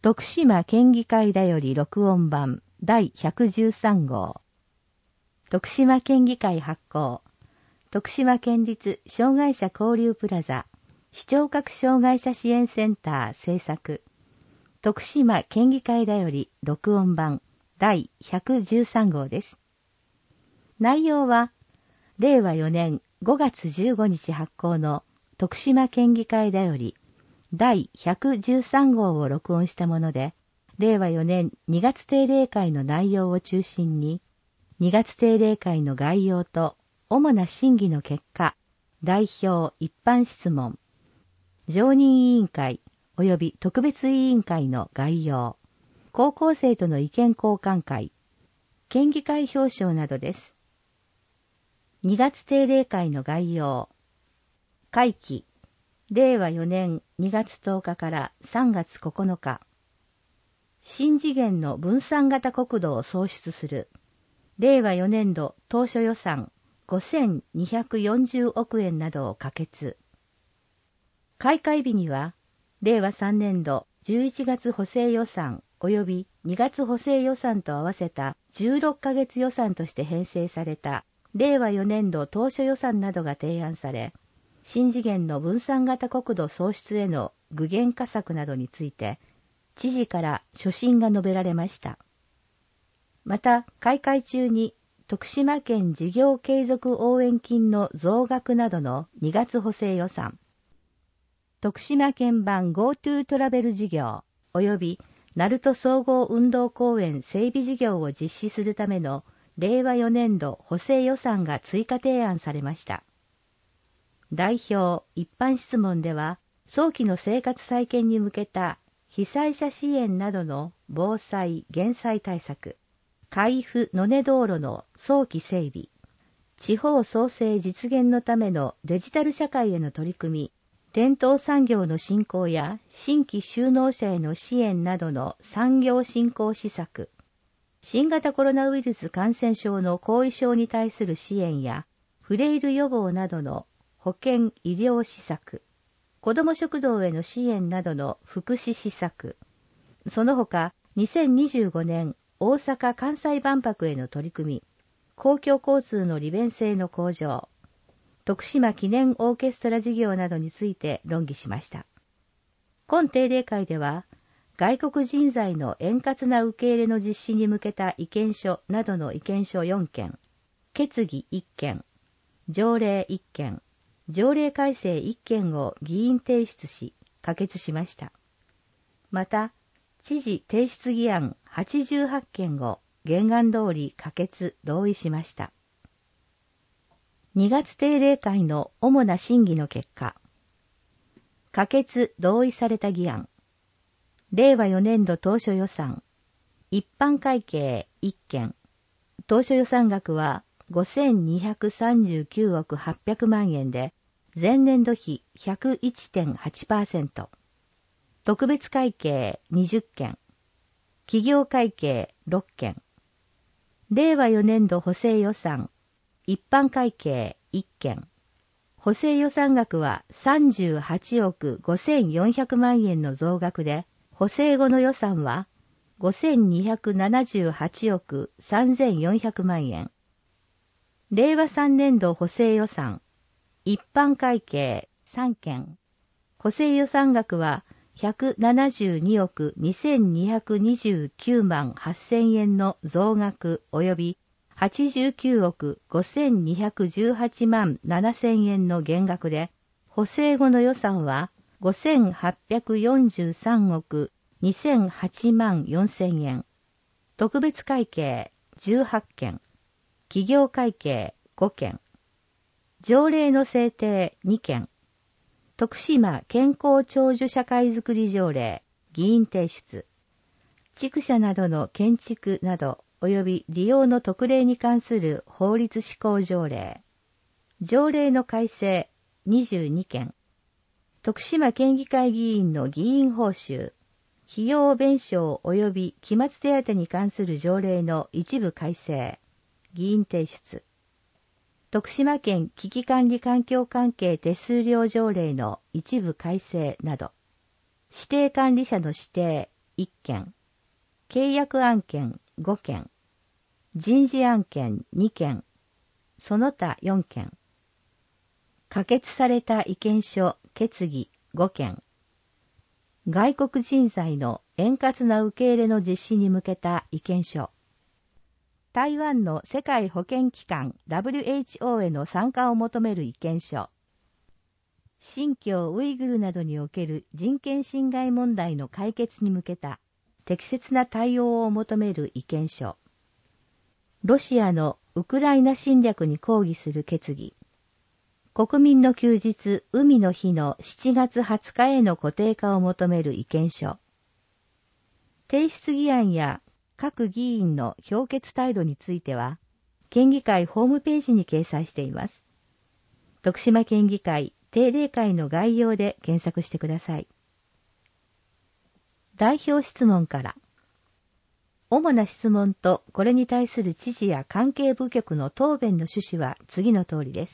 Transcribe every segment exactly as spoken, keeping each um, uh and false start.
徳島県議会だより録音版だいひゃくじゅうさん号。徳島県議会発行。徳島県立障害者交流プラザ視聴覚障害者支援センター制作。徳島県議会だより録音版だいひゃくじゅうさん号です。内容は、れいわよねんごがつじゅうごにち発行の徳島県議会だよりだいひゃくじゅうさん号を録音したもので、れいわよねんにがつ定例会の内容を中心に、にがつ定例会の概要と主な審議の結果、代表一般質問、常任委員会及び特別委員会の概要、高校生との意見交換会、県議会表彰などです。にがつ定例会の概要。会期、れいわよねんにがつとおかからさんがつここのか。新次元の分散型国土を創出する。れいわよねん度当初予算ごせんにひゃくよんじゅうおくえんなどを可決。開会日には、れいわさんねん度じゅういちがつ補正予算及びにがつ補正予算と合わせたじゅうろっかげつ予算として編成されたれいわよねん度当初予算などが提案され、新次元の分散型国土創出への具現化策などについて、知事から所信が述べられました。また、開会中に徳島県事業継続応援金の増額などのにがつ補正予算、徳島県版 GoTo トラベル事業及び鳴門総合運動公園整備事業を実施するためのれいわよねん度補正予算が追加提案されました。代表一般質問では、早期の生活再建に向けた被災者支援などの防災・減災対策、海部野根道路の早期整備、地方創生実現のためのデジタル社会への取り組み、伝統産業の振興や新規就農者への支援などの産業振興施策、新型コロナウイルス感染症の後遺症に対する支援やフレイル予防などの保健医療施策、子ども食堂への支援などの福祉施策、その他にせんにじゅうごねん大阪・関西万博への取り組み、公共交通の利便性の向上、徳島記念オーケストラ事業などについて論議しました。今定例会では、外国人材の円滑な受け入れの実施に向けた意見書などの意見書よんけん、決議いっけん、条例いっけん、条例改正いっけんを議員提出し、可決しました。また、知事提出議案はちじゅうはちけんを原案通り可決・同意しました。にがつ定例会の主な審議の結果、可決・同意された議案、れいわよねん度当初予算、一般会計いっけん、当初予算額はごせんにひゃくさんじゅうきゅうおくはっぴゃくまんえんで、前年度比 ひゃくいちてんはちパーセント、特別会計にじゅっけん、企業会計ろっけん、れいわよねん度補正予算、一般会計いっけん、補正予算額はさんじゅうはちおくごせんよんひゃくまんえんの増額で、補正後の予算はごせんにひゃくななじゅうはちおくさんぜんよんひゃくまんえん。れいわさんねん度補正予算、一般会計さんけん、補正予算額はひゃくななじゅうにおくにせんにひゃくにじゅうきゅうまんはっせんえんの増額及びはちじゅうきゅうおくごせんにひゃくじゅうはちまんななせんえんの減額で、補正後の予算はごせんはっぴゃくよんじゅうさんおくにせんはちまんよんせんえん、特別会計じゅうはっけん、企業会計ごけん、条例の制定にけん、徳島健康長寿社会づくり条例、議員提出、畜舎などの建築など及び利用の特例に関する法律施行条例、条例の改正にじゅうにけん、徳島県議会議員の議員報酬、費用弁償及び期末手当に関する条例の一部改正、議員提出、徳島県危機管理環境関係手数料条例の一部改正など、指定管理者の指定、 いっけん、契約案件ごけん、人事案件にけん、その他よんけん、可決された意見書決議ごけん、外国人材の円滑な受け入れの実施に向けた意見書、台湾の世界保健機関 ダブリューエイチオー への参加を求める意見書、新疆ウイグルなどにおける人権侵害問題の解決に向けた適切な対応を求める意見書、ロシアのウクライナ侵略に抗議する決議、国民の休日海の日のしちがつはつかへの固定化を求める意見書、提出議案や各議員の評決態度については、県議会ホームページに掲載しています。徳島県議会定例会の概要で検索してください。代表質問から。主な質問とこれに対する知事や関係部局の答弁の趣旨は次の通りです。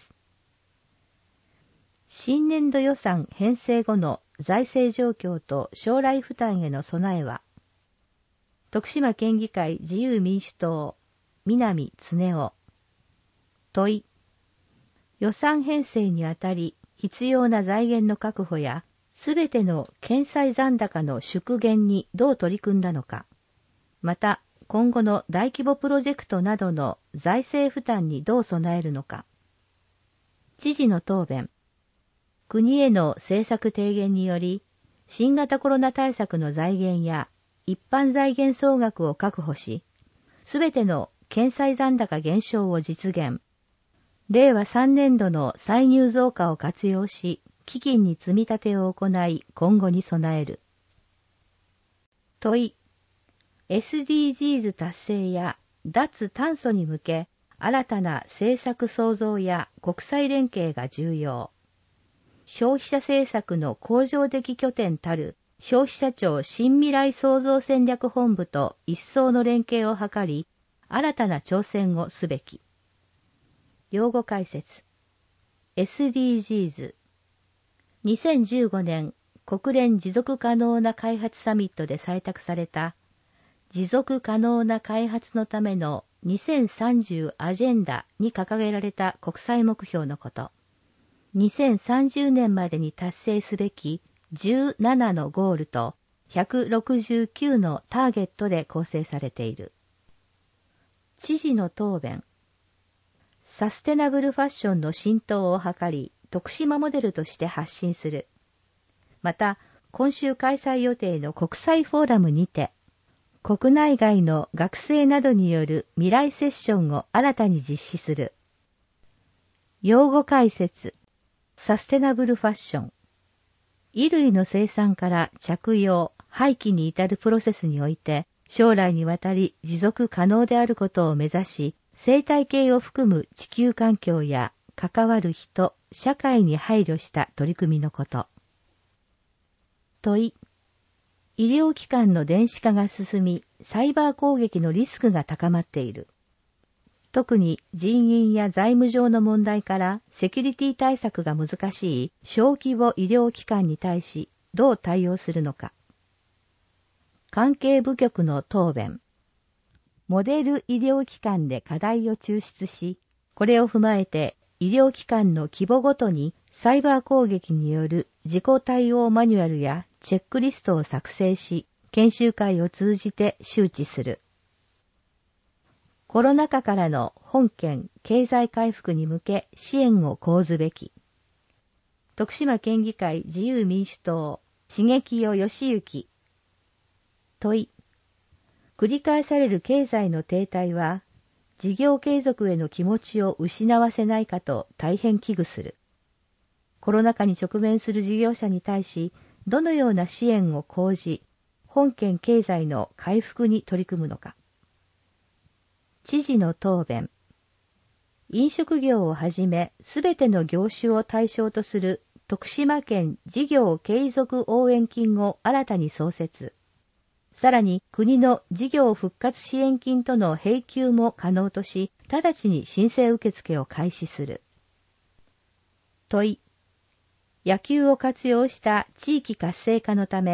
新年度予算編成後の財政状況と将来負担への備えは、徳島県議会自由民主党、南恒夫。問い。予算編成にあたり必要な財源の確保や、すべての県債残高の縮減にどう取り組んだのか。また、今後の大規模プロジェクトなどの財政負担にどう備えるのか。知事の答弁。国への政策提言により、新型コロナ対策の財源や一般財源総額を確保し、すべての県債残高減少を実現。れいわさんねんどの歳入増加を活用し、基金に積み立てを行い、今後に備える。問い。エスディージーズ 達成や脱炭素に向け、新たな政策創造や国際連携が重要。消費者政策の向上的拠点たる消費者庁新未来創造戦略本部と一層の連携を図り、新たな挑戦をすべき。用語解説。エスディージーズ。にせんじゅうごねん国連持続可能な開発サミットで採択された持続可能な開発のためのにせんさんじゅうアジェンダに掲げられた国際目標のこと。にせんさんじゅうねんまでに達成すべきじゅうななのゴールとひゃくろくじゅうきゅうのターゲットで構成されている。知事の答弁。サステナブルファッションの浸透を図り、徳島モデルとして発信する。また、今週開催予定の国際フォーラムにて、国内外の学生などによる未来セッションを新たに実施する。用語解説。サステナブルファッション。衣類の生産から着用、廃棄に至るプロセスにおいて、将来にわたり持続可能であることを目指し、生態系を含む地球環境や関わる人、社会に配慮した取り組みのこと。問い。医療機関の電子化が進み、サイバー攻撃のリスクが高まっている。特に人員や財務上の問題からセキュリティ対策が難しい小規模医療機関に対しどう対応するのか。関係部局の答弁。モデル医療機関で課題を抽出し、これを踏まえて医療機関の規模ごとにサイバー攻撃による自己対応マニュアルやチェックリストを作成し、研修会を通じて周知する。コロナ禍からの本県経済回復に向け支援を講ずべき。徳島県議会自由民主党、重清義行。問い。繰り返される経済の停滞は、事業継続への気持ちを失わせないかと大変危惧する。コロナ禍に直面する事業者に対し、どのような支援を講じ、本県経済の回復に取り組むのか。知事の答弁。飲食業をはじめ、すべての業種を対象とする徳島県事業継続応援金を新たに創設。さらに国の事業復活支援金との併給も可能とし、直ちに申請受付を開始する。問い。野球を活用した地域活性化のため、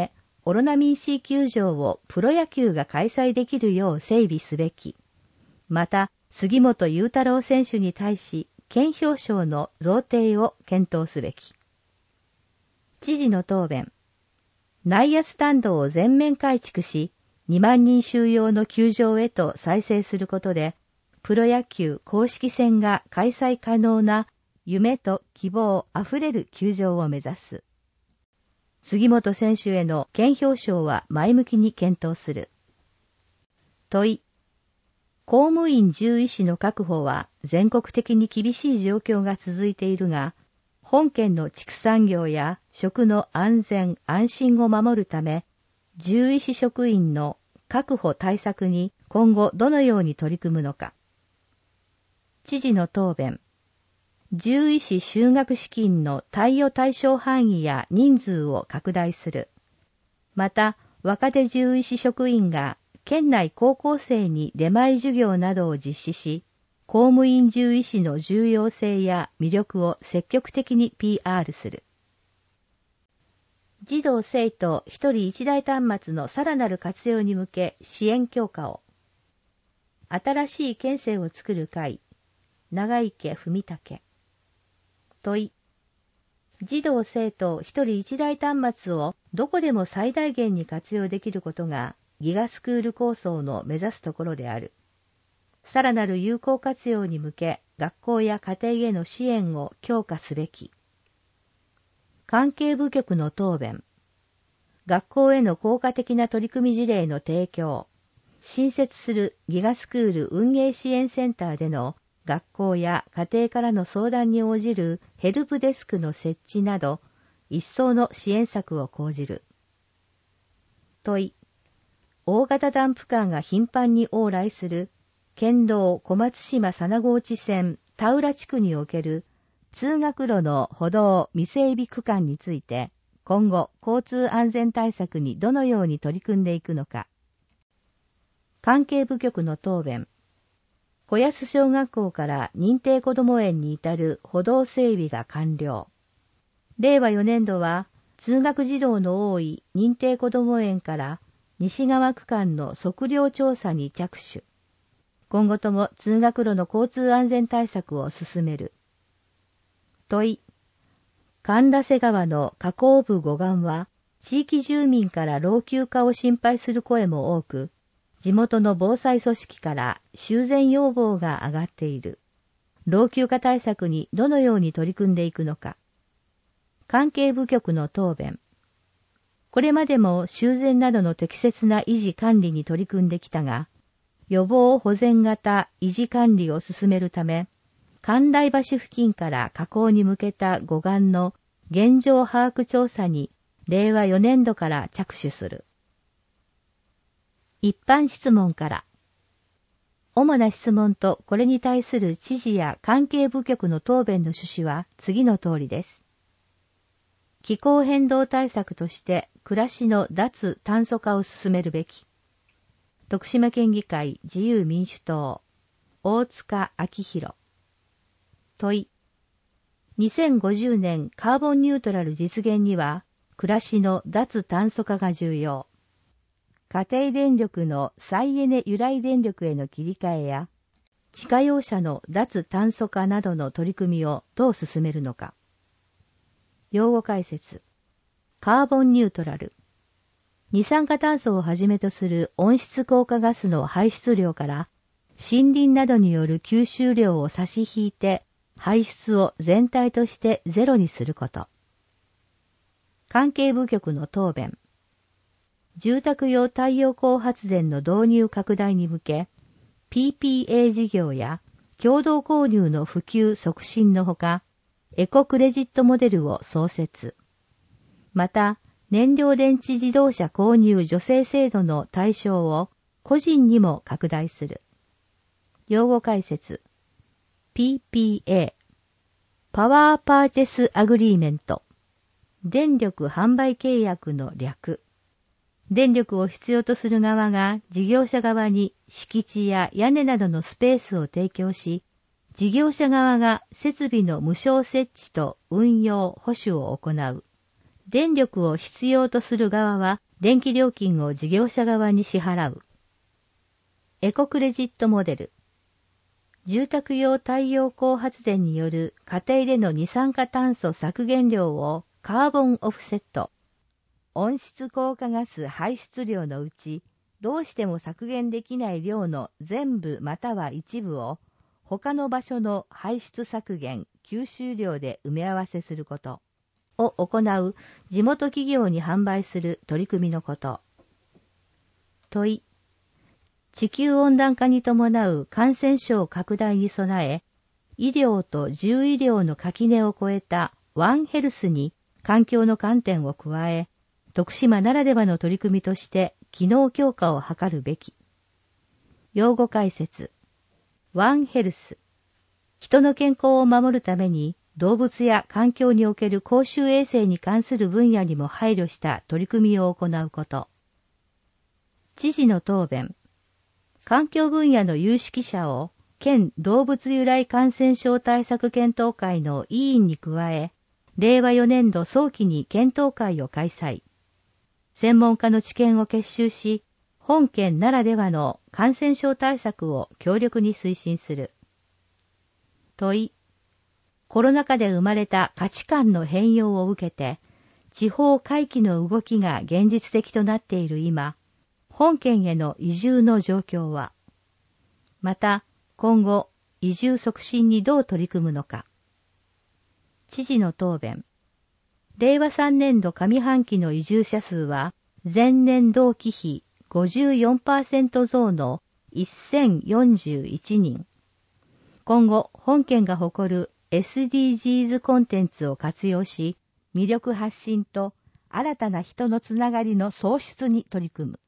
オロナミン C 球場をプロ野球が開催できるよう整備すべき。また、杉本裕太郎選手に対し、県表彰の贈呈を検討すべき。知事の答弁。内野スタンドを全面改築し、にまんにん収容の球場へと再生することで、プロ野球公式戦が開催可能な夢と希望あふれる球場を目指す。杉本選手への県表彰は前向きに検討する。問い。公務員獣医師の確保は全国的に厳しい状況が続いているが、本県の畜産業や食の安全安心を守るため、獣医師職員の確保対策に今後どのように取り組むのか。知事の答弁。獣医師就学資金の貸与対象範囲や人数を拡大する。また、若手獣医師職員が県内高校生に出前授業などを実施し、公務員獣医師の重要性や魅力を積極的に ピーアール する。児童生徒一人一台端末のさらなる活用に向け支援強化を。新しい県政を作る会、長池文武。問い。児童生徒一人一台端末をどこでも最大限に活用できることがギガスクール構想の目指すところである。さらなる有効活用に向け学校や家庭への支援を強化すべき。関係部局の答弁。学校への効果的な取り組み事例の提供。新設するギガスクール運営支援センターでの学校や家庭からの相談に応じるヘルプデスクの設置など、一層の支援策を講じる。問い。大型ダンプカーが頻繁に往来する県道小松島佐那河内線田浦地区における通学路の歩道未整備区間について、今後交通安全対策にどのように取り組んでいくのか。関係部局の答弁。小安小学校から認定こども園に至る歩道整備が完了。れいわよねんどは通学児童の多い認定こども園から西側区間の測量調査に着手。今後とも通学路の交通安全対策を進める。問い。神田瀬川の河口部護岸は地域住民から老朽化を心配する声も多く、地元の防災組織から修繕要望が上がっている。老朽化対策にどのように取り組んでいくのか。関係部局の答弁。これまでも修繕などの適切な維持管理に取り組んできたが、予防保全型維持管理を進めるため、関台橋付近から河口に向けた護岸の現状把握調査にれいわよねんどから着手する。一般質問から。主な質問とこれに対する知事や関係部局の答弁の趣旨は次の通りです。気候変動対策として暮らしの脱炭素化を進めるべき。徳島県議会自由民主党、大塚明宏。問い。にせんごじゅうねんカーボンニュートラル実現には、暮らしの脱炭素化が重要。家庭電力の再エネ由来電力への切り替えや、自家用車の脱炭素化などの取り組みをどう進めるのか。用語解説。カーボンニュートラル。二酸化炭素をはじめとする温室効果ガスの排出量から森林などによる吸収量を差し引いて排出を全体としてゼロにすること。関係部局の答弁。住宅用太陽光発電の導入拡大に向け ピーピーエー 事業や共同購入の普及促進のほかエコクレジットモデルを創設。また、燃料電池自動車購入助成制度の対象を個人にも拡大する。用語解説。ピーピーエー。パワーパーチェスアグリーメント。電力販売契約の略。電力を必要とする側が事業者側に敷地や屋根などのスペースを提供し、事業者側が設備の無償設置と運用・保守を行う。 電力を必要とする側は電気料金を事業者側に支払う。エコクレジットモデル。住宅用太陽光発電による家庭での二酸化炭素削減量をカーボンオフセット。温室効果ガス排出量のうち、どうしても削減できない量の全部または一部を他の場所の排出削減吸収量で埋め合わせすることを行う地元企業に販売する取り組みのこと。問い。地球温暖化に伴う感染症拡大に備え、医療と獣医療の垣根を越えたワンヘルスに環境の観点を加え、徳島ならではの取り組みとして機能強化を図るべき。用語解説。ワンヘルス。人の健康を守るために動物や環境における公衆衛生に関する分野にも配慮した取り組みを行うこと。知事の答弁。環境分野の有識者を県動物由来感染症対策検討会の委員に加え、れいわよねんど早期に検討会を開催。専門家の知見を結集し、本県ならではの感染症対策を強力に推進する。問い。コロナ禍で生まれた価値観の変容を受けて、地方回帰の動きが現実的となっている今、本県への移住の状況は、また今後移住促進にどう取り組むのか。知事の答弁。れいわさんねんど上半期の移住者数は前年同期比 ごじゅうよんパーセント 増のせんよんじゅういちにん。今後本県が誇る エスディージーズ コンテンツを活用し、魅力発信と新たな人のつながりの創出に取り組む。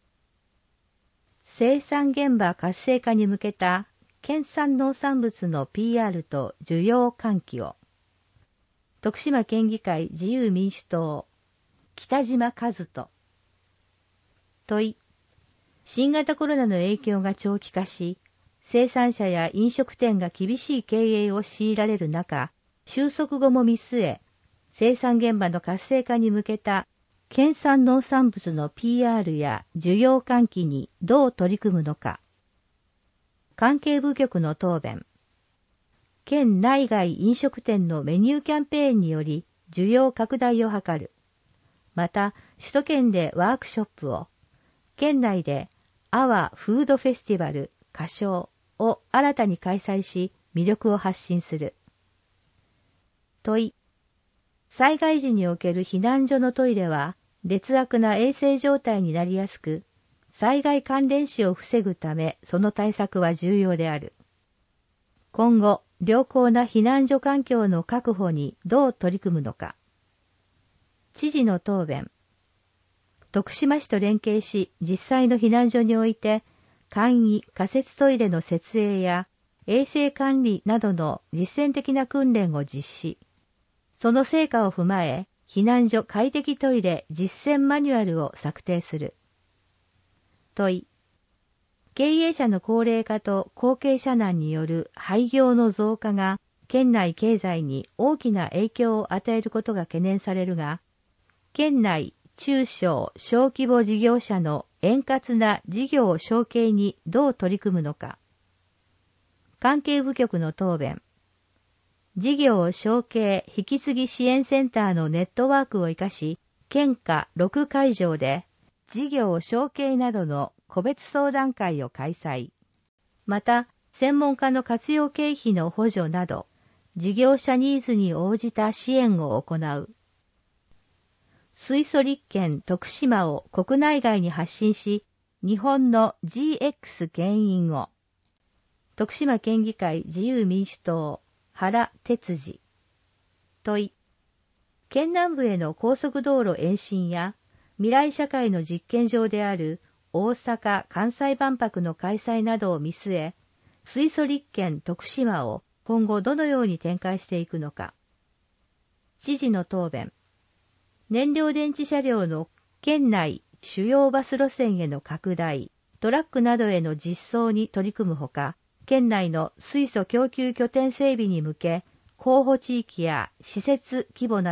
生産現場活性化に向けた県産農産物の ピーアール と需要喚起を。徳島県議会自由民主党、北島和人。問い。新型コロナの影響が長期化し、生産者や飲食店が厳しい経営を強いられる中、収束後も見据え、生産現場の活性化に向けた県産農産物の ピーアール や需要喚起にどう取り組むのか。関係部局の答弁。県内外飲食店のメニューキャンペーンにより需要拡大を図る。また、首都圏でワークショップを、県内でアワフードフェスティバル歌唱を新たに開催し、魅力を発信する。問い。災害時における避難所のトイレは劣悪な衛生状態になりやすく、災害関連死を防ぐためその対策は重要である。今後、良好な避難所環境の確保にどう取り組むのか。知事の答弁。徳島市と連携し、実際の避難所において、簡易仮設トイレの設営や衛生管理などの実践的な訓練を実施。その成果を踏まえ、避難所快適トイレ実践マニュアルを策定する。問い。経営者の高齢化と後継者難による廃業の増加が県内経済に大きな影響を与えることが懸念されるが、県内中小小規模事業者の円滑な事業承継にどう取り組むのか。関係部局の答弁。事業承継引き継ぎ支援センターのネットワークを生かし、県下ろくかいじょうで事業承継などの個別相談会を開催。また、専門家の活用経費の補助など、事業者ニーズに応じた支援を行う。水素立憲徳島を国内外に発信し、日本の ジーエックス 牽引を。徳島県議会自由民主党、原哲司。問い。県南部への高速道路延伸や、未来社会の実験場である大阪・関西万博の開催などを見据え、水素立憲徳島を今後どのように展開していくのか。知事の答弁。燃料電池車両の県内主要バス路線への拡大、トラックなどへの実装に取り組むほか、県内の水素供給拠点整備に向け、候補地域や施設規模など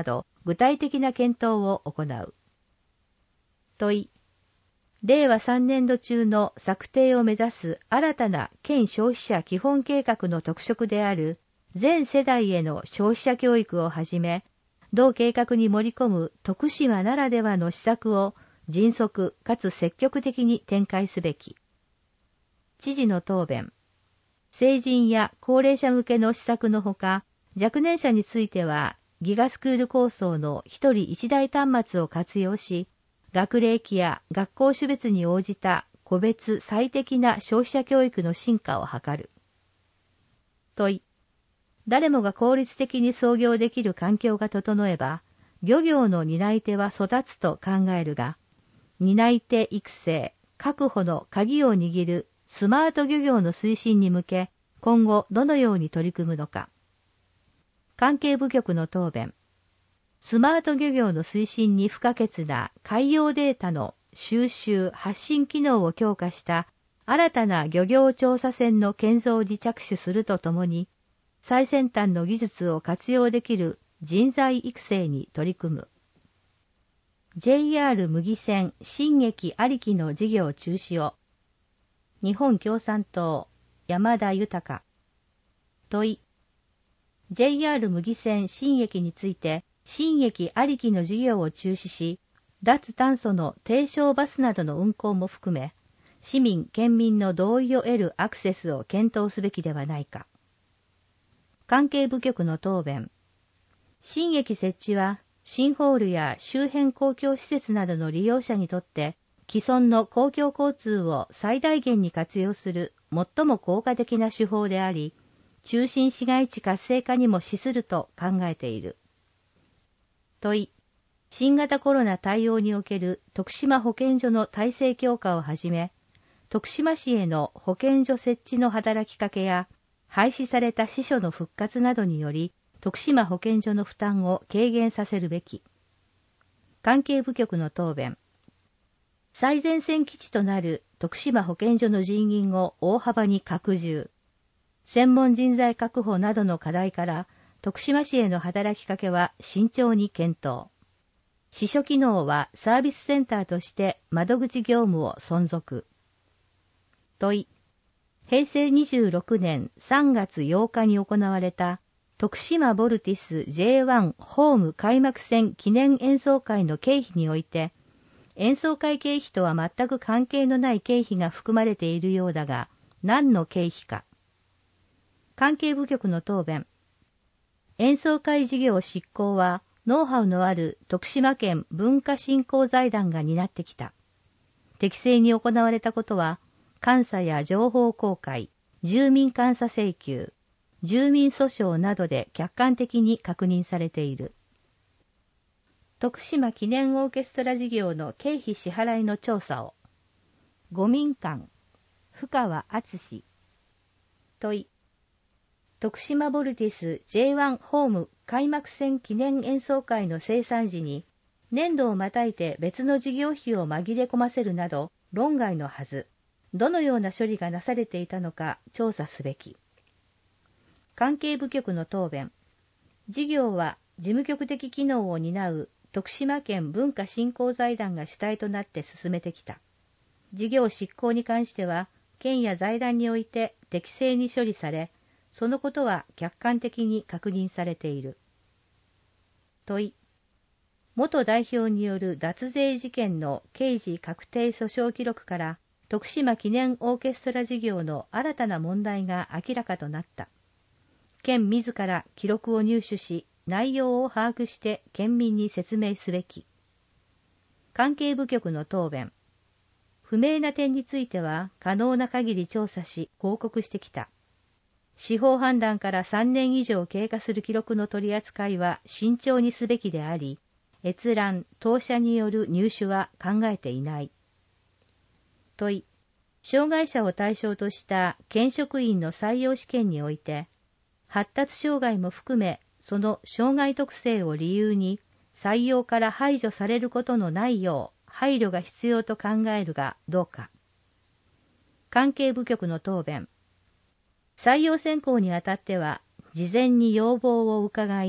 具体的な検討を行う。問い。れいわさんねんど中の策定を目指す新たな県消費者基本計画の特色である全世代への消費者教育をはじめ、同計画に盛り込む徳島ならではの施策を迅速かつ積極的に展開すべき。知事の答弁。成人や高齢者向けの施策のほか、若年者についてはギガスクール構想の一人一台端末を活用し、学齢期や学校種別に応じた個別最適な消費者教育の進化を図る。問い。誰もが効率的に操業できる環境が整えば、漁業の担い手は育つと考えるが、担い手育成、確保の鍵を握るスマート漁業の推進に向け、今後どのように取り組むのか。関係部局の答弁。スマート漁業の推進に不可欠な海洋データの収集・発信機能を強化した新たな漁業調査船の建造に着手するとともに、最先端の技術を活用できる人材育成に取り組む。ジェイアール 牟岐線新駅ありきの事業中止を。日本共産党山田豊。問い。ジェイアール 牟岐線新駅について、新駅ありきの事業を中止し、脱炭素の低床バスなどの運行も含め、市民・県民の同意を得るアクセスを検討すべきではないか。関係部局の答弁。新駅設置は、新ホールや周辺公共施設などの利用者にとって、既存の公共交通を最大限に活用する最も効果的な手法であり、中心市街地活性化にも資すると考えている。問い。新型コロナ対応における徳島保健所の体制強化をはじめ、徳島市への保健所設置の働きかけや、廃止された支所の復活などにより、徳島保健所の負担を軽減させるべき。関係部局の答弁。最前線基地となる徳島保健所の人員を大幅に拡充。専門人材確保などの課題から、徳島市への働きかけは慎重に検討。支所機能はサービスセンターとして窓口業務を存続。問い。へいせいにじゅうろくねんさんがつようかに行われた徳島ボルティス ジェイワン ホーム開幕戦記念演奏会の経費において、演奏会経費とは全く関係のない経費が含まれているようだが、何の経費か。関係部局の答弁。演奏会事業執行は、ノウハウのある徳島県文化振興財団が担ってきた。適正に行われたことは、監査や情報公開、住民監査請求、住民訴訟などで客観的に確認されている。徳島記念オーケストラ事業の経費支払いの調査を。御民館、深川敦。問い。徳島ボルティス ジェイワン ホーム開幕戦記念演奏会の生産時に、年度をまたいて別の事業費を紛れ込ませるなど論外のはず。どのような処理がなされていたのか調査すべき。関係部局の答弁。事業は事務局的機能を担う徳島県文化振興財団が主体となって進めてきた。事業執行に関しては、県や財団において適正に処理され、そのことは客観的に確認されている。問い。元代表による脱税事件の刑事確定訴訟記録から、徳島記念オーケストラ事業の新たな問題が明らかとなった。県自ら記録を入手し、内容を把握して県民に説明すべき。関係部局の答弁。不明な点については可能な限り調査し報告してきた。司法判断からさんねん以上経過する記録の取り扱いは慎重にすべきであり、閲覧・当社による入手は考えていない。問い。障害者を対象とした県職員の採用試験において、発達障害も含めその障害特性を理由に採用から排除されることのないよう配慮が必要と考えるがどうか。関係部局の答弁。採用選考にあたっては、事前に要望を伺い、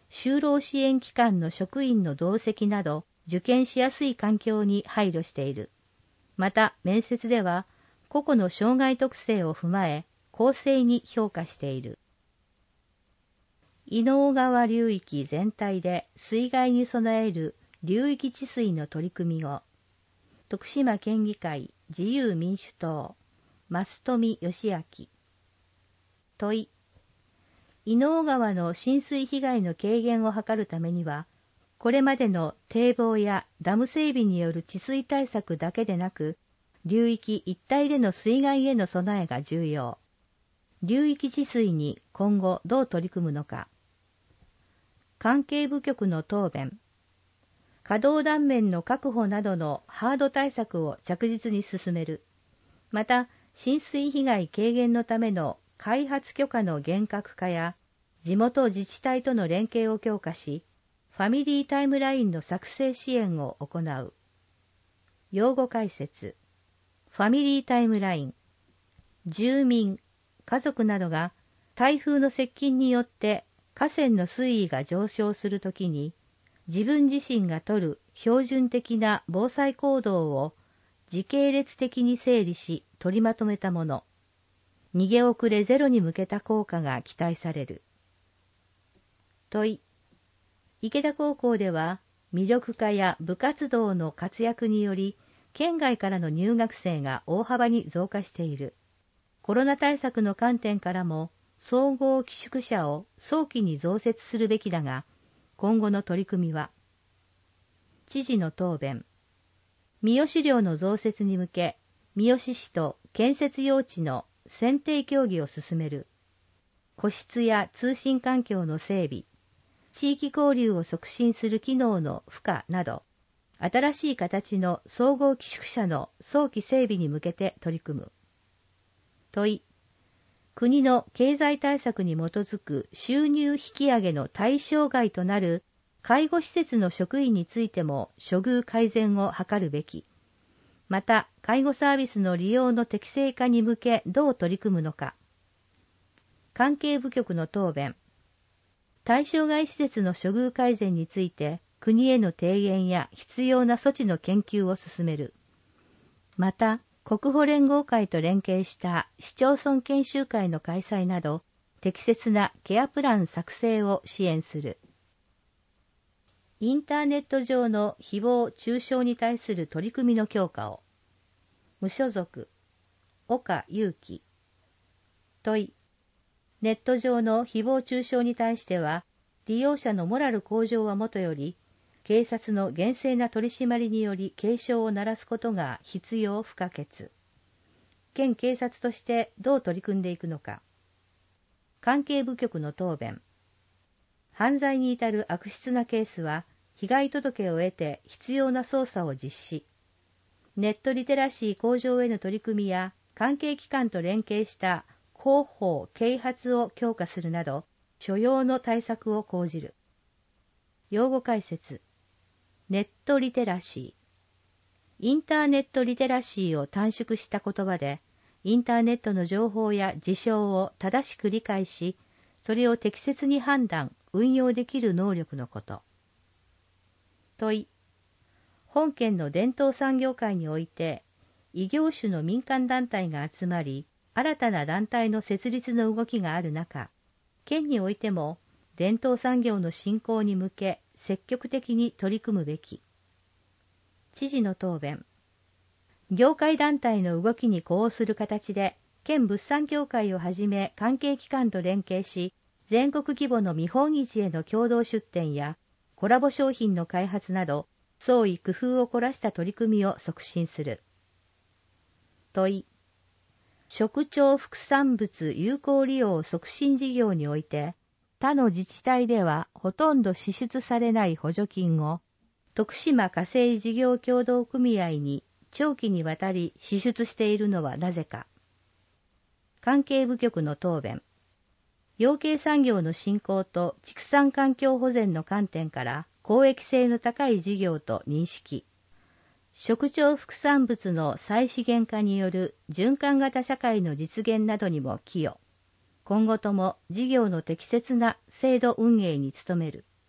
就労支援機関の職員の同席など、受験しやすい環境に配慮している。また、面接では、個々の障害特性を踏まえ、公正に評価している。伊能川流域全体で水害に備える流域治水の取り組みを、徳島県議会自由民主党、増富義明。問い。伊能川の浸水被害の軽減を図るためには、これまでの堤防やダム整備による治水対策だけでなく、流域一帯での水害への備えが重要。流域治水に今後どう取り組むのか。関係部局の答弁。可動断面の確保などのハード対策を着実に進める。また、浸水被害軽減のための開発許可の厳格化や、地元自治体との連携を強化し、ファミリータイムラインの作成支援を行う。用語解説。ファミリータイムライン。住民、家族などが台風の接近によって河川の水位が上昇するときに、自分自身が取る標準的な防災行動を時系列的に整理し取りまとめたもの。逃げ遅れゼロに向けた効果が期待される。問い。池田高校では魅力化や部活動の活躍により県外からの入学生が大幅に増加している。コロナ対策の観点からも総合寄宿舎を早期に増設するべきだが、今後の取り組みは。知事の答弁。三好寮の増設に向け、三好市と建設用地の選定協議を進める。個室や通信環境の整備、地域交流を促進する機能の付加など、新しい形の総合寄宿舎の早期整備に向けて取り組む。問い。国の経済対策に基づく収入引き上げの対象外となる介護施設の職員についても処遇改善を図るべき。また、介護サービスの利用の適正化に向けどう取り組むのか。関係部局の答弁。対象外施設の処遇改善について国への提言や必要な措置の研究を進める。また、国保連合会と連携した市町村研修会の開催など、適切なケアプラン作成を支援する。インターネット上の誹謗中傷に対する取り組みの強化を。無所属、岡祐樹。問い。ネット上の誹謗中傷に対しては、利用者のモラル向上はもとより、警察の厳正な取り締まりにより警鐘を鳴らすことが必要不可欠。県警察としてどう取り組んでいくのか。関係部局の答弁。犯罪に至る悪質なケースは、被害届を得て必要な捜査を実施。ネットリテラシー向上への取り組みや、関係機関と連携した広報・啓発を強化するなど、所要の対策を講じる。用語解説。ネットリテラシー。インターネットリテラシーを短縮した言葉で、インターネットの情報や事象を正しく理解し、それを適切に判断、運用できる能力のこと。問い。本県の伝統産業界において、異業種の民間団体が集まり、新たな団体の設立の動きがある中、県においても伝統産業の振興に向け積極的に取り組むべき。知事の答弁。業界団体の動きに呼応する形で、県物産協会をはじめ関係機関と連携し、全国規模の見本市への共同出展やコラボ商品の開発など、創意工夫を凝らした取り組みを促進する。問い。食鳥副産物有効利用促進事業において、他の自治体ではほとんど支出されない補助金を、徳島化成事業協同組合に長期にわたり支出しているのはなぜか。関係部局の答弁。養鶏産業の振興と畜産環境保全の観点から公益性の高い事業と認識。食鳥副産物の再資源化による循環型社会の実現などにも寄与。今後とも事業の適切な制度運営に努める。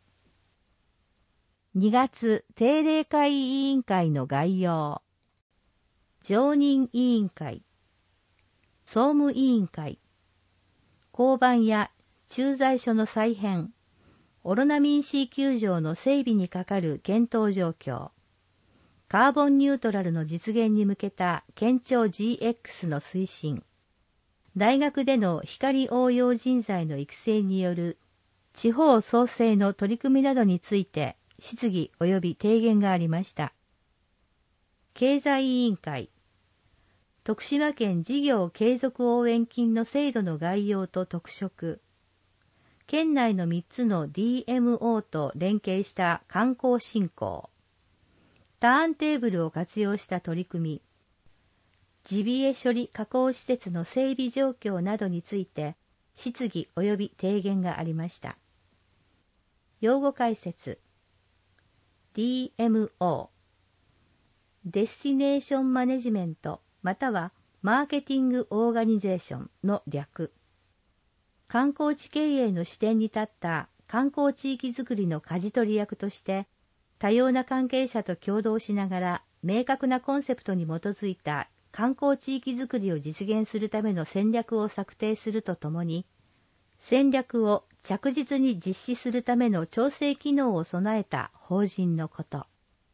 にがつ定例会委員会の概要。常任委員会、総務委員会、交番や駐在所の再編、オロナミン C 球場の整備にかかる検討状況、カーボンニュートラルの実現に向けた県庁 ジーエックス の推進、大学での光応用人材の育成による地方創生の取り組みなどについて質疑及び提言がありました。経済委員会、徳島県事業継続応援金の制度の概要と特色、県内のみっつの ディーエムオー と連携した観光振興、ターンテーブルを活用した取り組み、ジビエ処理加工施設の整備状況などについて質疑及び提言がありました。用語解説、ディーエムオー、デスティネーションマネジメントまたはマーケティングオーガニゼーションの略。観光地経営の視点に立った観光地域づくりの舵取り役として、多様な関係者と協働しながら明確なコンセプトに基づいた観光地域づくりを実現するための戦略を策定するとともに、戦略を着実に実施するための調整機能を備えた法人のこと。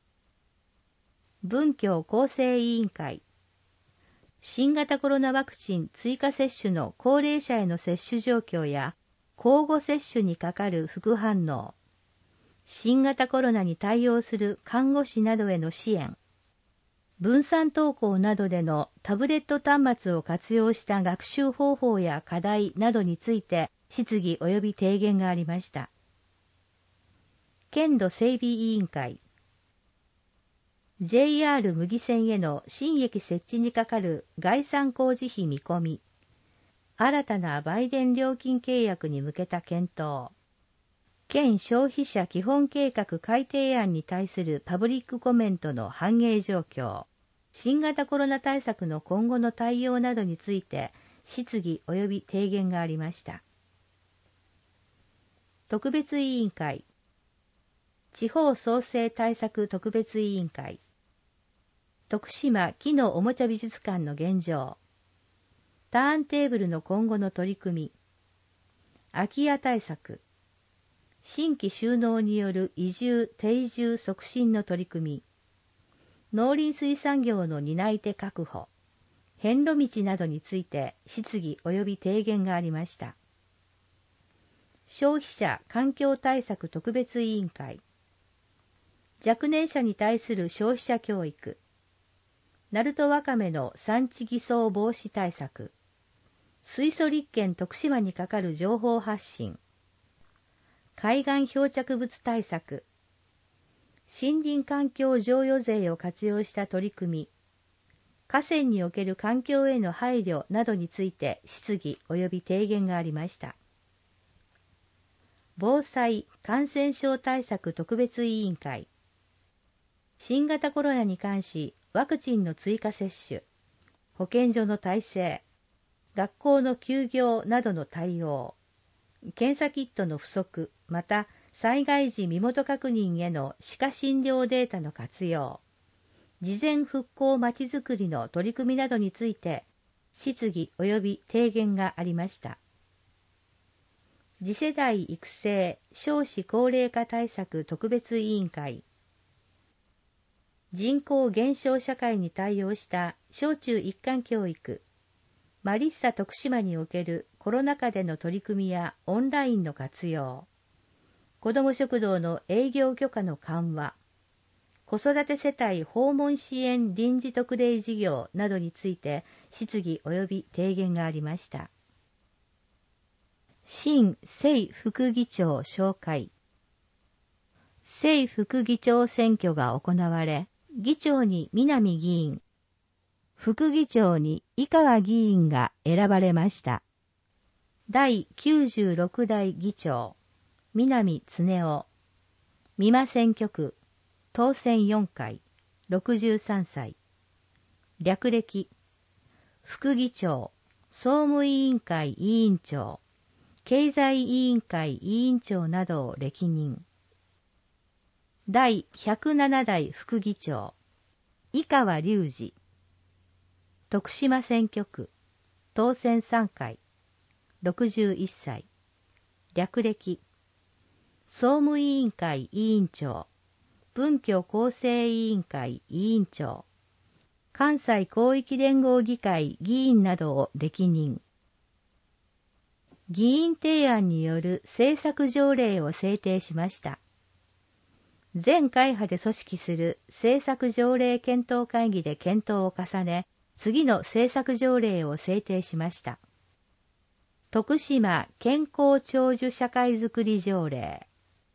文教厚生委員会、新型コロナワクチン追加接種の高齢者への接種状況や交互接種にかかる副反応、新型コロナに対応する看護師などへの支援、分散登校などでのタブレット端末を活用した学習方法や課題などについて質疑及び提言がありました。県土整備委員会、ジェイアール 牟岐線への新駅設置にかかる概算工事費見込み、新たな売電料金契約に向けた検討、県消費者基本計画改定案に対するパブリックコメントの反映状況、新型コロナ対策の今後の対応などについて質疑及び提言がありました。特別委員会、地方創生対策特別委員会、徳島木のおもちゃ美術館の現状、ターンテーブルの今後の取り組み、空き家対策、新規就農による移住・定住促進の取り組み、農林水産業の担い手確保、遍路道などについて質疑及び提言がありました。消費者環境対策特別委員会、若年者に対する消費者教育、鳴門わかめの産地偽装防止対策、水素立県徳島にかかる情報発信、海岸漂着物対策、森林環境譲与税を活用した取り組み、河川における環境への配慮などについて質疑及び提言がありました。防災・感染症対策特別委員会、新型コロナに関しワクチンの追加接種、保健所の体制、学校の休業などの対応、検査キットの不足、また災害時身元確認への歯科診療データの活用、事前復興まちづくりの取り組みなどについて質疑及び提言がありました。次世代育成・少子高齢化対策特別委員会、人口減少社会に対応した小中一貫教育、マリッサ徳島におけるコロナ禍での取り組みやオンラインの活用、子ども食堂の営業許可の緩和、子育て世帯訪問支援臨時特例事業などについて質疑及び提言がありました。新正副議長紹介。正副議長選挙が行われ、議長に南議員、副議長に井川議員が選ばれました。だいきゅうじゅうろく代議長、南恒夫、美馬選挙区、当選よんかい、ろくじゅうさんさい。略歴、副議長、総務委員会委員長、経済委員会委員長などを歴任。 だいひゃくななだい副議長、井川隆二。徳島選挙区、当選さんかい、ろくじゅういっさい。略歴、総務委員会委員長、文教構成委員会委員長、関西広域連合議会議員などを歴任。議員提案による政策条例を制定しました。全会派で組織する政策条例検討会議で検討を重ね、次の政策条例を制定しました。徳島健康長寿社会づくり条例。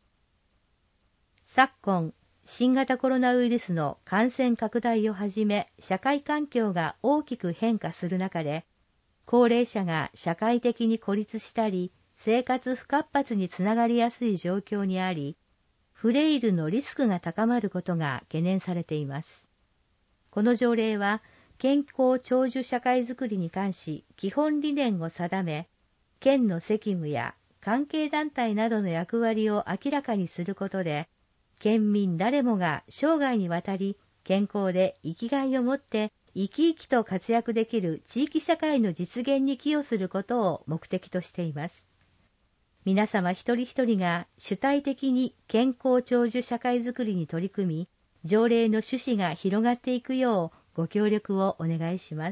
昨今、新型コロナウイルスの感染拡大をはじめ、社会環境が大きく変化する中で、高齢者が社会的に孤立したり、生活不活発につながりやすい状況にあり、フレイルのリスクが高まることが懸念されています。この条例は、健康長寿社会づくりに関し、基本理念を定め、県の責務や関係団体などの役割を明らかにすることで、県民誰もが生涯にわたり健康で生きがいを持って生き生きと活躍できる地域社会の実現に寄与することを目的としています。皆様一人一人が主体的に健康長寿社会づくりに取り組み、条例の趣旨が広がっていくようご協力をお願いします。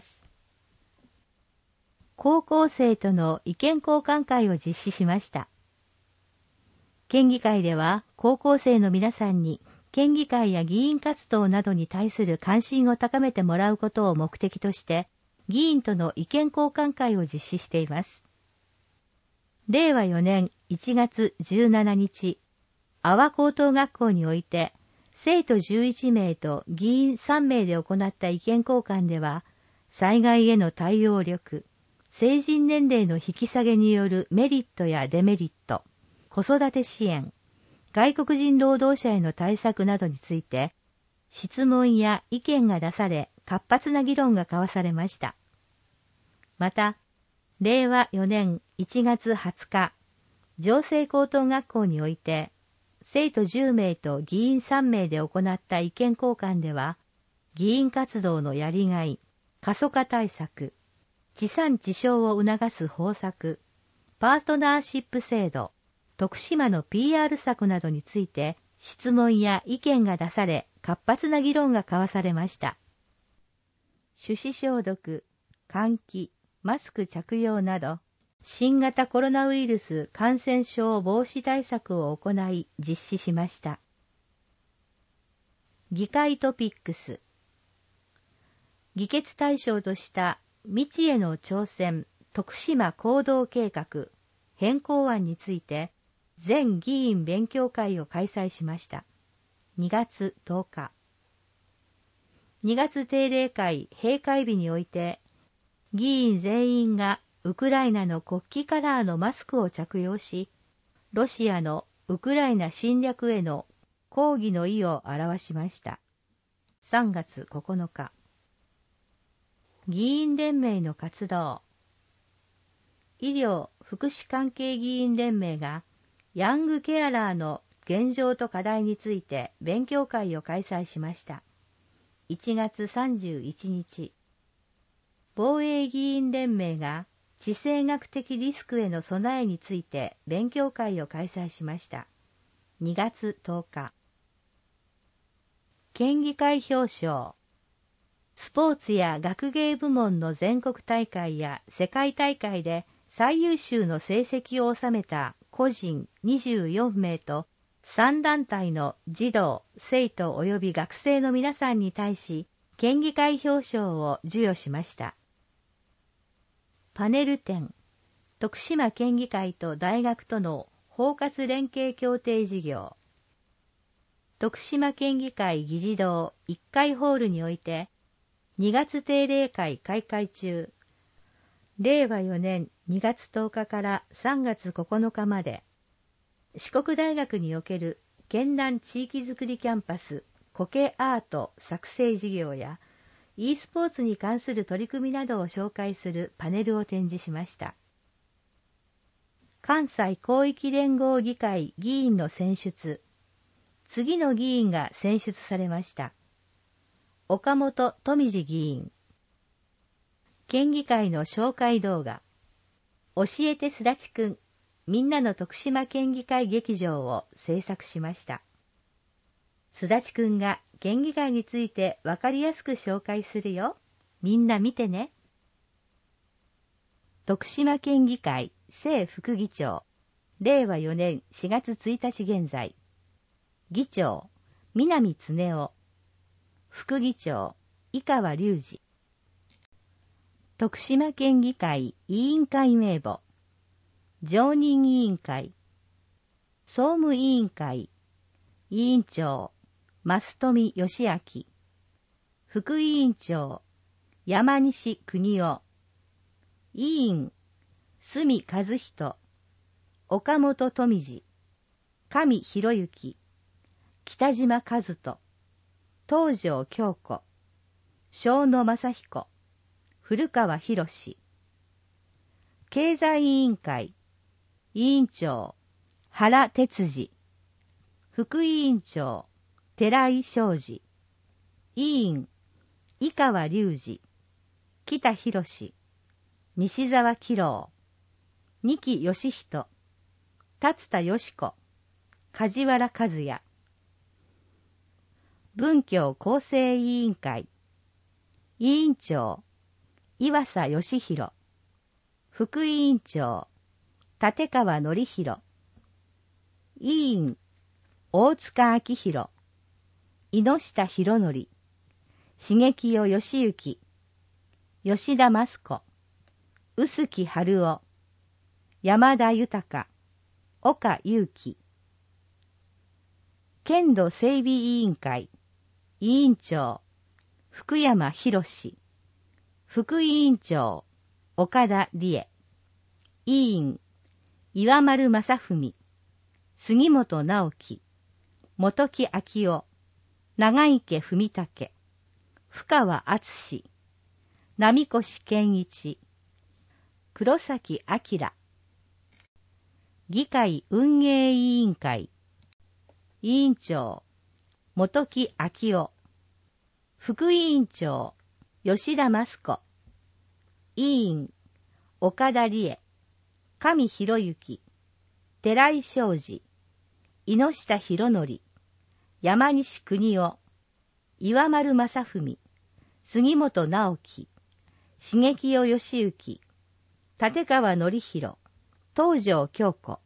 高校生との意見交換会を実施しました。県議会では高校生の皆さんに県議会や議員活動などに対する関心を高めてもらうことを目的として、議員との意見交換会を実施しています。れいわよねんいちがつじゅうしちにち、阿波高等学校において、生徒じゅういちめいと議員さんめいで行った意見交換では、災害への対応力、成人年齢の引き下げによるメリットやデメリット、子育て支援、外国人労働者への対策などについて、質問や意見が出され、活発な議論が交わされました。また、れいわよねんいちがつはつか、城西高等学校において、生徒じゅうめいと議員さんめいで行った意見交換では、議員活動のやりがい、過疎化対策、地産地消を促す方策、パートナーシップ制度、徳島の ピーアール 策などについて質問や意見が出され、活発な議論が交わされました。手指消毒、換気、マスク着用など、新型コロナウイルス感染症防止対策を行い実施しました。議会トピックス。議決対象とした未知への挑戦徳島行動計画変更案について、全議員勉強会を開催しました。にがつとおか。にがつ定例会閉会日において、議員全員がウクライナの国旗カラーのマスクを着用し、ロシアのウクライナ侵略への抗議の意を表しました。さんがつここのか。議員連盟の活動。医療・福祉関係議員連盟が、ヤングケアラーの現状と課題について勉強会を開催しました。いちがつさんじゅういちにち。防衛議員連盟が地政学的リスクへの備えについて勉強会を開催しました。にがつとおか。県議会表彰。スポーツや学芸部門の全国大会や世界大会で最優秀の成績を収めた個人にじゅうよんめいとさんだんたいの児童、生徒及び学生の皆さんに対し、県議会表彰を授与しました。パネル展、徳島県議会と大学との包括連携協定事業。徳島県議会議事堂いっかいホールにおいて、にがつ定例会開会中、れいわよねんにがつとおかからさんがつここのかまで、四国大学における県南地域づくりキャンパス苔アート作成事業や e スポーツに関する取り組みなどを紹介するパネルを展示しました。関西広域連合議会議員の選出、 次の議員が選出されました。岡本富次議員。県議会の紹介動画。教えてすだちくん、みんなの徳島県議会劇場を制作しました。すだちくんが県議会についてわかりやすく紹介するよ。みんな見てね。徳島県議会正副議長、れいわよねんしがつついたち現在。議長、南恒夫。副議長、井川隆二。徳島県議会委員会名簿。常任委員会。総務委員会。委員長、増富義明。副委員長、山西邦夫。委員、角和人。岡本富次。上博之。北島和人。東條京子。小野正彦。古川博士。経済委員会。委員長、原哲司。副委員長、寺井昌司。委員、井川隆二。北博士。西沢紀郎。二木義人。達田よし子。梶原和也。文教構成委員会。委員長、岩佐義弘。副委員長、立川則弘。委員、大塚明弘。井下博則。茂清義行。吉田益子。臼木春夫。山田豊。岡祐樹。県土整備委員会。委員長、福山博史。副委員長、岡田理恵。委員、岩丸正文。杉本直樹。本木昭夫。長池文武。深川敦。波越健一。黒崎明。議会運営委員会。委員長、本木昭夫。副委員長、吉田益子。委員、岡田理恵。上博之。寺井昌司。井下博則。山西邦夫。岩丸正文。杉本直樹。茂清義行。立川則弘。東條京子。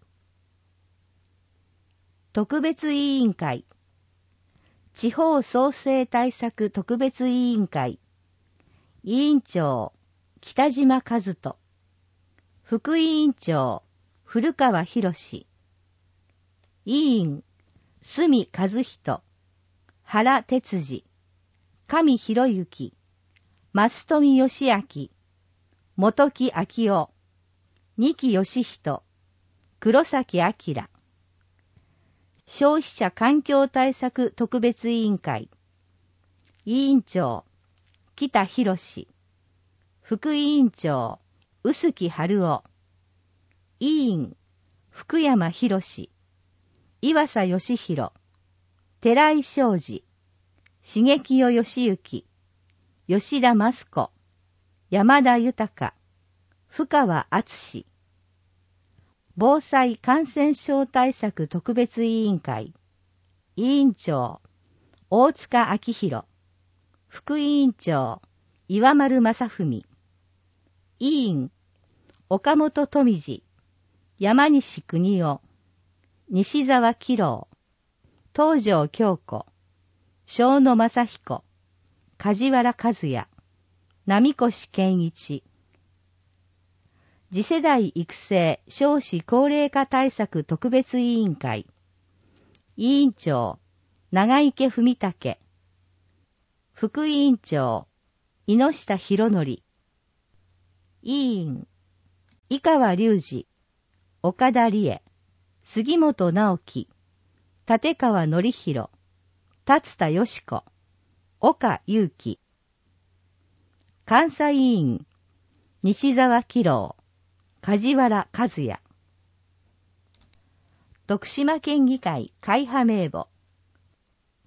特別委員会。地方創生対策特別委員会。委員長、北島和人。副委員長、古川博士。委員、角和人。原哲司。上博之。増富義明。本木昭夫。二木義人。黒崎明。消費者環境対策特別委員会。委員長、北博士。副委員長、臼木春夫。委員、福山博史。岩佐義弘。寺井昌司。茂清義行。吉田益子。山田豊。深川敦。防災感染症対策特別委員会。委員長、大塚明弘。副委員長、岩丸正文。委員、岡本富次。山西邦夫。西沢紀郎。東條京子。小野正彦。梶原和也。波越健一。次世代育成少子高齢化対策特別委員会。委員長、長池文武。副委員長、井下博則。委員、井川隆二。岡田理恵。杉本直樹。立川則弘。達田よし子。岡祐樹。監査委員、西沢紀郎。梶原和也。徳島県議会会派名簿。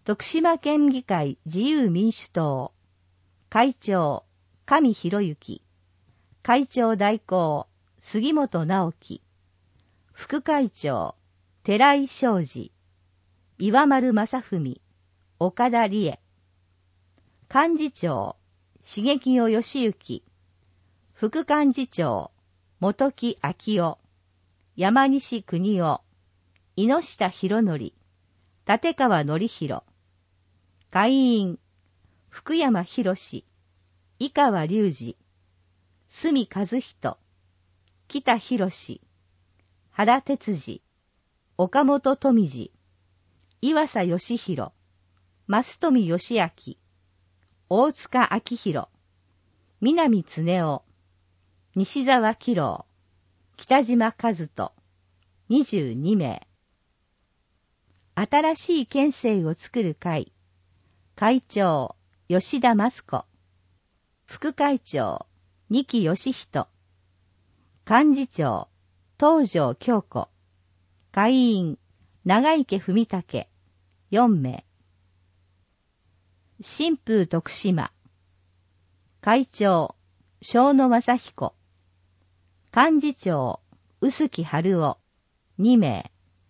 徳島県議会自由民主党会長上博之、会長代行杉本直樹、副会長寺井昌司、岩丸正文、岡田理恵、幹事長茂木義行、副幹事長本木昭夫、山西邦夫、井下博則、立川則弘、会員福山博史、井川隆二、隅和人、北博史、原哲司、岡本富次、岩佐義弘、増富義明、大塚明宏、南恒夫、西沢紀郎、北島和人、にじゅうにめい。新しい県政を作る会、会長、吉田益子、副会長、二木義人、幹事長、東條京子、会員、長池文武、よんめい。新風徳島、会長、小野正彦、幹事長、臼木春夫、にめ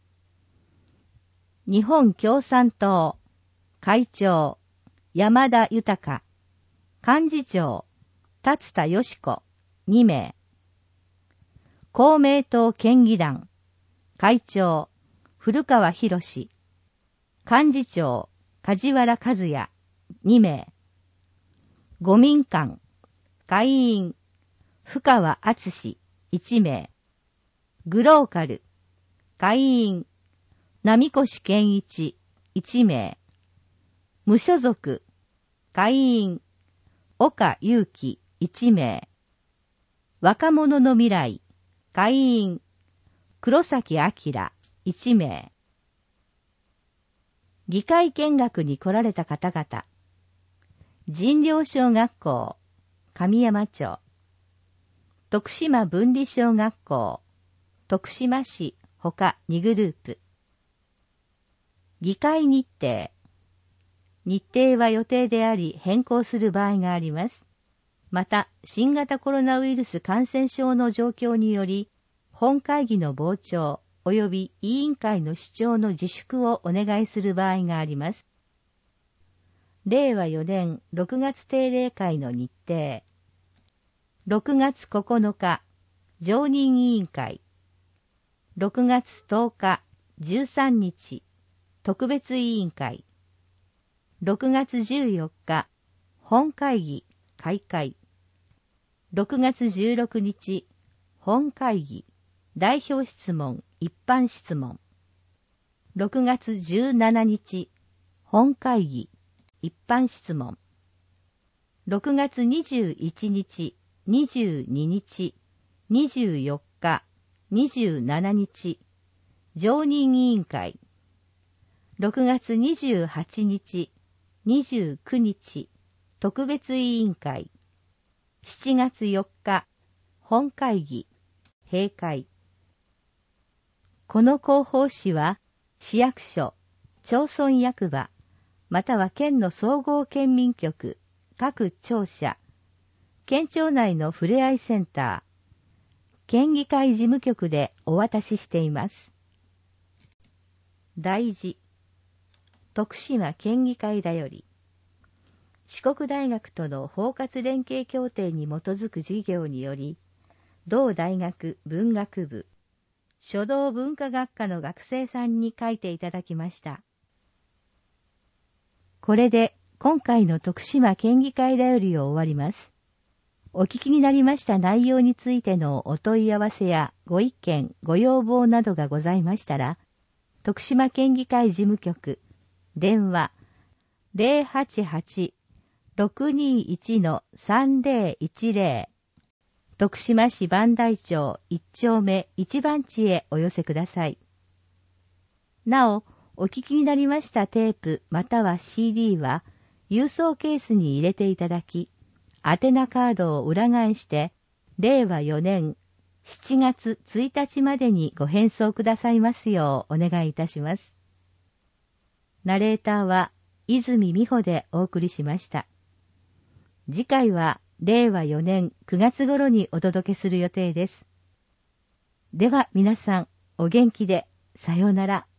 い。日本共産党、会長、山田豊、幹事長、達田よし子、にめい。公明党県議団、会長、古川博士、幹事長、梶原和也、にめい。御民館、会員、深川敦、いちめい。グローカル、会員、波越健一、いちめい。無所属、会員、岡祐樹、いちめい。若者の未来、会員、黒崎明、いちめい。議会見学に来られた方々、神陵小学校、神山町、徳島文理小学校、徳島市ほかにグループ。議会日程。日程は予定であり変更する場合があります。また、新型コロナウイルス感染症の状況により、本会議の傍聴及び委員会の視聴の自粛をお願いする場合があります。れいわよねんろくがつ定例会の日程。ろくがつここのか、常任委員会。ろくがつとおか、じゅうさんにち、特別委員会。ろくがつじゅうよっか、本会議、開会。ろくがつじゅうろくにち、本会議、代表質問、一般質問。ろくがつじゅうしちにち、本会議、一般質問。ろくがつにじゅういちにち、にじゅうににち、にじゅうよっか、にじゅうしちにち、常任委員会。ろくがつにじゅうはちにち、にじゅうくにち、特別委員会。しちがつよっか、本会議、閉会。この広報誌は、市役所、町村役場、または県の総合県民局、各庁舎、県庁内のふれあいセンター、県議会事務局でお渡ししています。大事。徳島県議会だより。四国大学との包括連携協定に基づく事業により、同大学文学部、書道文化学科の学生さんに書いていただきました。これで今回の徳島県議会だよりを終わります。お聞きになりました内容についてのお問い合わせやご意見、ご要望などがございましたら、徳島県議会事務局、電話 ゼロはちはち ろくにいち さんゼロいちゼロ 徳島市磐梯町いちちょうめいちばんちへお寄せください。なお、お聞きになりましたテープまたは シーディー は郵送ケースに入れていただき、宛名カードを裏返してれいわよねんしちがつついたちまでにご返送くださいますようお願いいたします。ナレーターは泉美穂でお送りしました。次回はれいわよねんくがつ頃にお届けする予定です。では皆さんお元気で、さようなら。